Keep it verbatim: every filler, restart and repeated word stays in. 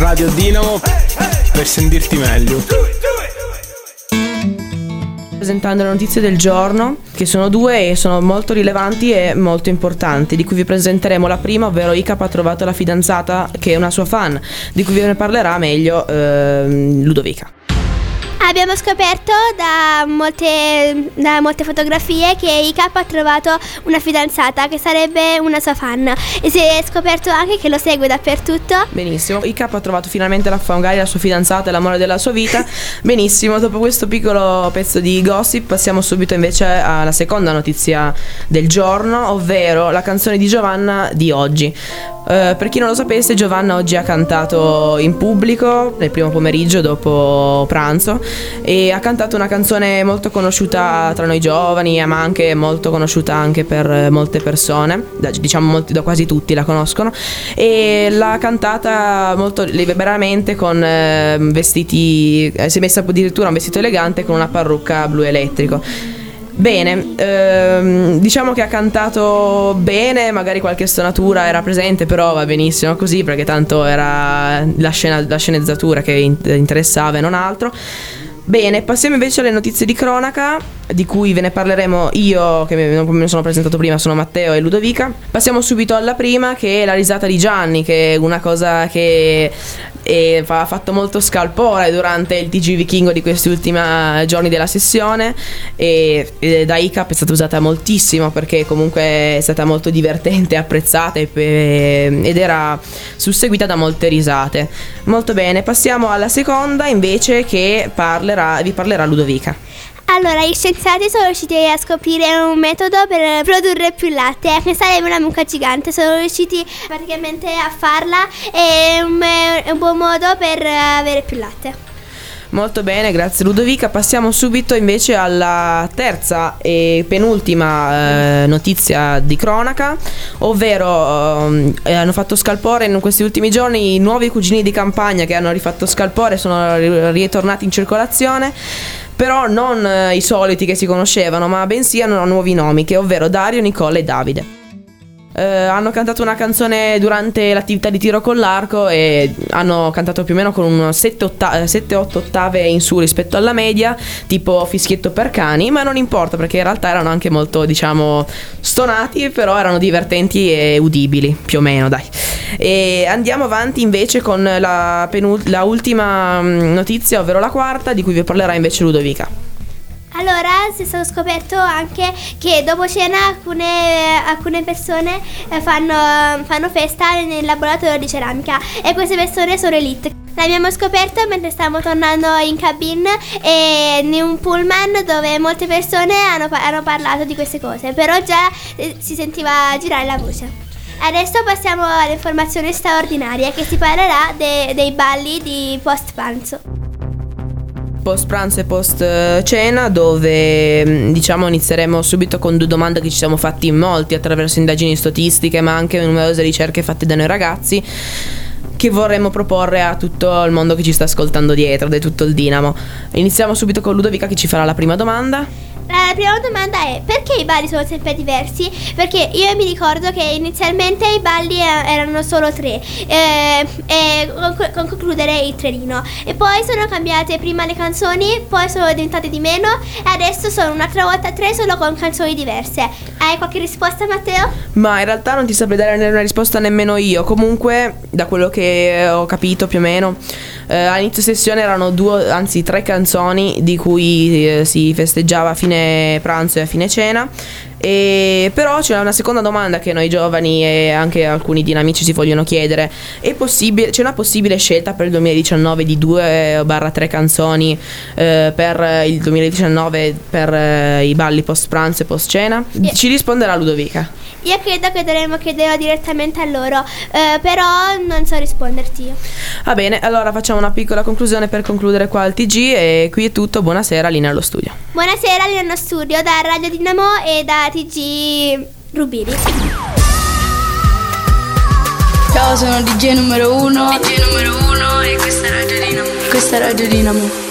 Radio Dinamo per sentirti meglio. Presentando le notizie del giorno, che sono due e sono molto rilevanti e molto importanti, di cui vi presenteremo la prima, ovvero I C A P ha trovato la fidanzata che è una sua fan, di cui ve ne parlerà meglio eh, Ludovica. Abbiamo scoperto da molte, da molte fotografie che I C A P ha trovato una fidanzata che sarebbe una sua fan, e si è scoperto anche che lo segue dappertutto. Benissimo, I C A P ha trovato finalmente la, magari la sua fidanzata e l'amore della sua vita. Benissimo, dopo questo piccolo pezzo di gossip passiamo subito invece alla seconda notizia del giorno, ovvero la canzone di Giovanna di oggi. Uh, per chi non lo sapesse, Giovanna oggi ha cantato in pubblico nel primo pomeriggio dopo pranzo e ha cantato una canzone molto conosciuta tra noi giovani, ma anche molto conosciuta anche per molte persone, da, diciamo molti, da quasi tutti la conoscono, e l'ha cantata molto liberamente con eh, vestiti, eh, si è messa addirittura un vestito elegante con una parrucca blu elettrico. Bene, ehm, diciamo che ha cantato bene, magari qualche stonatura era presente, però va benissimo così, perché tanto era la, scena, la sceneggiatura che interessava e non altro. Bene, passiamo invece alle notizie di cronaca, di cui ve ne parleremo io, che me ne sono presentato prima, sono Matteo e Ludovica. Passiamo subito alla prima, che è la risata di Gianni, che è una cosa che è, ha fatto molto scalpore durante il T G Vichingo di questi ultimi giorni della sessione, e, e da I C A P è stata usata moltissimo perché comunque è stata molto divertente, apprezzata e, ed era susseguita da molte risate. Molto bene, passiamo alla seconda invece, che parlerà, vi parlerà Ludovica. Allora, gli scienziati sono riusciti a scoprire un metodo per produrre più latte, che sarebbe una mucca gigante. Sono riusciti praticamente a farla, è un, è un buon modo per avere più latte. Molto bene, grazie Ludovica. Passiamo subito invece alla terza e penultima eh, notizia di cronaca, ovvero eh, hanno fatto scalpore in questi ultimi giorni i nuovi cugini di campagna che hanno rifatto scalpore, sono ritornati in circolazione. Però non eh, i soliti che si conoscevano, ma bensì hanno nuovi nomi, che ovvero Dario, Nicola e Davide. Eh, hanno cantato una canzone durante l'attività di tiro con l'arco e hanno cantato più o meno con un sette otto ottave in su rispetto alla media, tipo fischietto per cani, ma non importa perché in realtà erano anche molto, diciamo, stonati, però erano divertenti e udibili, più o meno, dai. E andiamo avanti invece con la, penult- la ultima notizia, ovvero la quarta, di cui vi parlerà invece Ludovica. Allora, si è stato scoperto anche che dopo cena alcune, alcune persone eh, fanno, fanno festa nel laboratorio di ceramica, e queste persone sono elite. L'abbiamo scoperto mentre stavamo tornando in cabine e in un pullman dove molte persone hanno, hanno parlato di queste cose, però già eh, si sentiva girare la voce. Adesso passiamo all'informazione straordinaria, che si parlerà de, dei balli di post pranzo. Post pranzo e post cena, dove diciamo inizieremo subito con due domande che ci siamo fatti in molti attraverso indagini statistiche, ma anche numerose ricerche fatte da noi ragazzi, che vorremmo proporre a tutto il mondo che ci sta ascoltando dietro, di tutto il Dinamo. Iniziamo subito con Ludovica, che ci farà la prima domanda. La prima domanda è: perché i balli sono sempre diversi? Perché io mi ricordo che inizialmente i balli erano solo tre, eh, e con, con concludere il trenino, e poi sono cambiate prima le canzoni, poi sono diventate di meno e adesso sono un'altra volta tre, solo con canzoni diverse. Hai qualche risposta, Matteo? Ma in realtà non ti saprei dare una risposta nemmeno io. Comunque, da quello che ho capito più o meno, eh, all'inizio sessione erano due, anzi tre canzoni di cui eh, si festeggiava a fine pranzo e a fine cena. E però c'è una seconda domanda che noi giovani e anche alcuni dinamici si vogliono chiedere: è possibile, c'è una possibile scelta per il duemiladiciannove di due barra tre canzoni eh, per il duemiladiciannove per eh, i balli post pranzo e post cena? Yeah. Ci risponderà Ludovica. Io credo che dovremmo chiederlo direttamente a loro, eh, però non so risponderti io. Va bene, allora facciamo una piccola conclusione per concludere qua il T G, e qui è tutto. Buonasera, linea allo studio. Buonasera, linea allo studio da Radio Dinamo e da T G Rubini. Ciao, sono D J numero uno. D J numero uno e questa è Radio Dinamo. Questa è Radio Dinamo.